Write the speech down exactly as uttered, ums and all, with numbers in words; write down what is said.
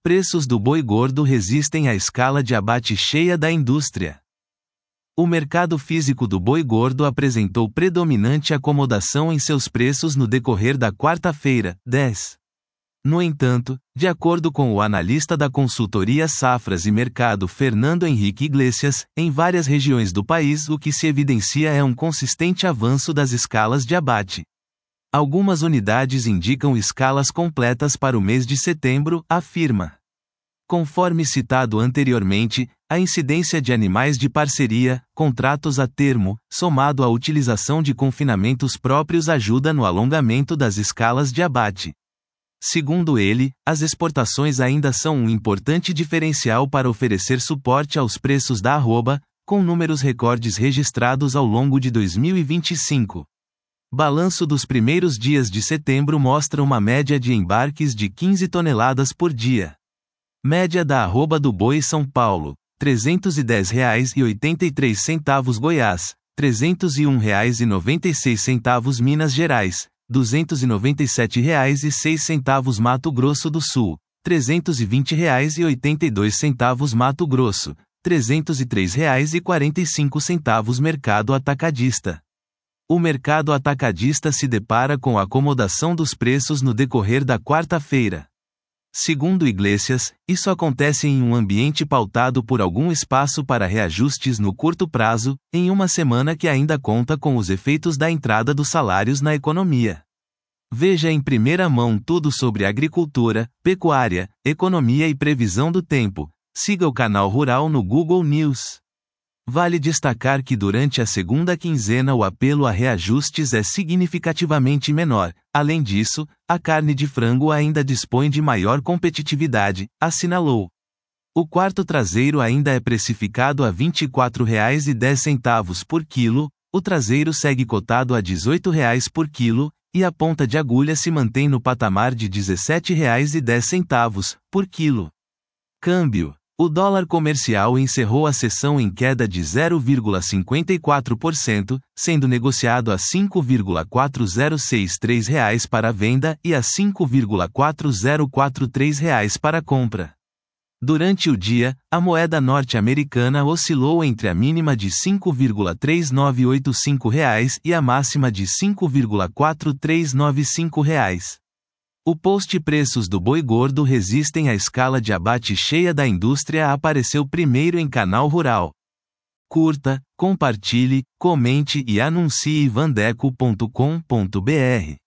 Preços do boi gordo resistem à escala de abate cheia da indústria. O mercado físico do boi gordo apresentou predominante acomodação em seus preços no decorrer da quarta-feira, dez. No entanto, de acordo com o analista da consultoria Safras e Mercado Fernando Henrique Iglesias, em várias regiões do país o que se evidencia é um consistente avanço das escalas de abate. Algumas unidades indicam escalas completas para o mês de setembro, afirma. Conforme citado anteriormente, a incidência de animais de parceria, contratos a termo, somado à utilização de confinamentos próprios ajuda no alongamento das escalas de abate. Segundo ele, as exportações ainda são um importante diferencial para oferecer suporte aos preços da arroba, com números recordes registrados ao longo de dois mil e vinte e cinco. Balanço dos primeiros dias de setembro mostra uma média de embarques de quinze toneladas por dia. Média da arroba do boi São Paulo, trezentos e dez reais e oitenta e três centavos Goiás, trezentos e um reais e noventa e seis centavos Minas Gerais, duzentos e noventa e sete reais e seis centavos Mato Grosso do Sul, trezentos e vinte reais e oitenta e dois centavos Mato Grosso, trezentos e três reais e quarenta e cinco centavos Mercado Atacadista. O mercado atacadista se depara com a acomodação dos preços no decorrer da quarta-feira. Segundo Iglesias, isso acontece em um ambiente pautado por algum espaço para reajustes no curto prazo, em uma semana que ainda conta com os efeitos da entrada dos salários na economia. Veja em primeira mão tudo sobre agricultura, pecuária, economia e previsão do tempo. Siga o canal Rural no Google News. Vale destacar que durante a segunda quinzena o apelo a reajustes é significativamente menor. Além disso, a carne de frango ainda dispõe de maior competitividade, assinalou. O quarto traseiro ainda é precificado a vinte e quatro reais e dez centavos por quilo, o traseiro segue cotado a dezoito reais por quilo, e a ponta de agulha se mantém no patamar de dezessete reais e dez centavos por quilo. Câmbio. O dólar comercial encerrou a sessão em queda de zero vírgula cinquenta e quatro por cento, sendo negociado a cinco vírgula quatro zero seis três reais para a venda e a cinco vírgula quatro zero quatro três reais para a compra. Durante o dia, a moeda norte-americana oscilou entre a mínima de cinco vírgula três nove oito cinco reais e a máxima de cinco vírgula quatro três nove cinco reais. O post Preços do boi gordo resistem à escala de abate cheia da indústria apareceu primeiro em Canal Rural. Curta, compartilhe, comente e anuncie vandeco ponto com ponto br.